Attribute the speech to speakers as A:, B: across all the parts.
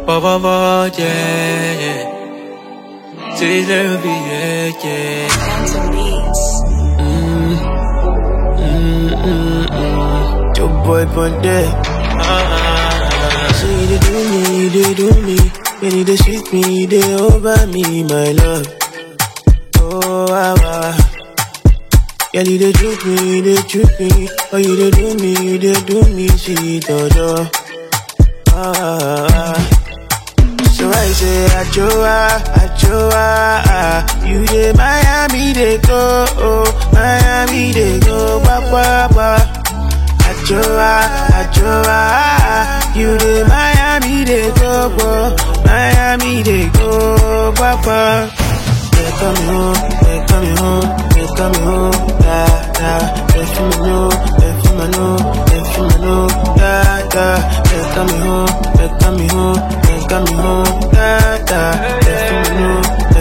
A: Ba ba ba, yeah, yeah. C'est le billet, yeah. Your boy Ponte. So you dey do me, you dey do me. When you dey sweet me, you dey over me, my love. Oh, ah, ah. Girl, you dey droop me, you dey droop me. Oh, you dey do me, sweet dodo. Ah. So I say, Achoa, you dey Miami, they go, Miami, they go, ba. Achoa, you dey Miami, they go, Miami, they go, ba. They coming home, da. They feel me know, da. They coming home, da. They feel me know,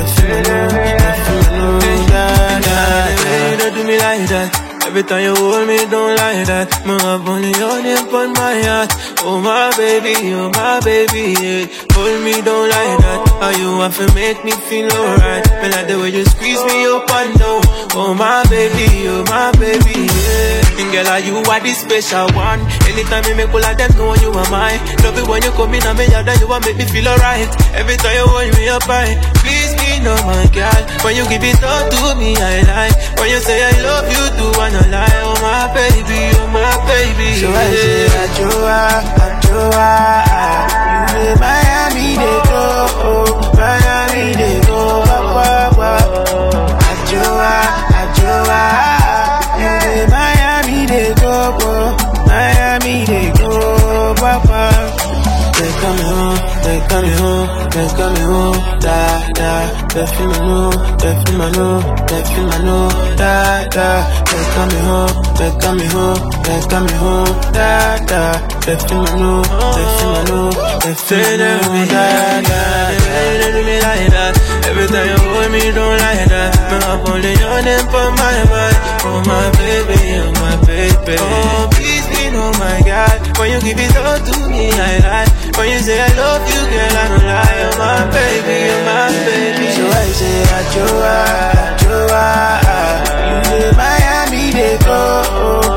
A: da. Don't do me like that. Every time you hold me, don't like that. My love only your name on my heart. Oh my baby, yeah. Hold me, don't like that. How you want to make me feel alright? Me like the way you squeeze me up and down. Oh my baby, yeah. And girl, you are the special one. Anytime you make all of them know you are mine. Love it when you come in and me yard, you want make me feel alright. Every time you hold me up high, please me know my girl. When you give it all to me, I like. When you say I love you, do I not lie? Oh my baby, so I say Achoa, you dey Miami, they go, Miami, they go, ba. Achoa, you dey Miami, they go, Miami, they go, ba. They coming home, da. They feel my know, da. They coming home, da. They feel my know, da. They do me like that. Every time you hold me, don't like that. Me up only your name for my mind. Oh my baby, oh please be know my God. When you give it all to me, I lie. When you say I love you, girl, I don't lie. Oh my baby, so I say Achoa, you dey Miami, they go,